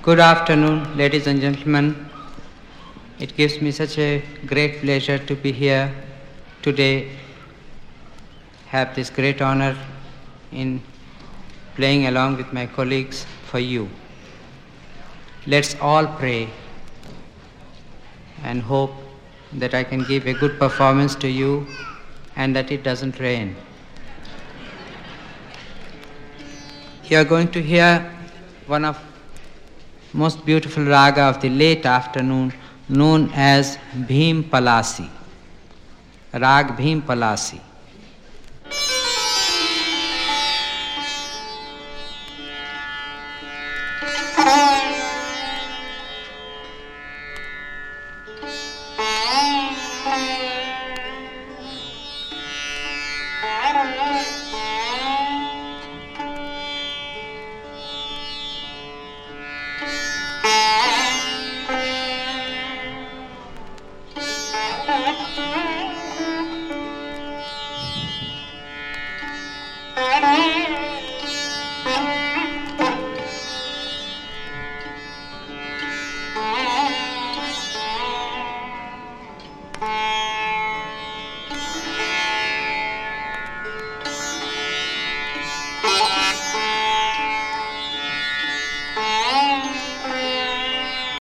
Good afternoon, ladies and gentlemen. It gives me such a great pleasure to be here today, have this great honor in playing along with my colleagues for you. Let's all pray and hope that I can give a good performance to you and that it doesn't rain. You are going to hear one of most beautiful raga of the late afternoon known as Bhim Palasi. Rag Bhim Palasi.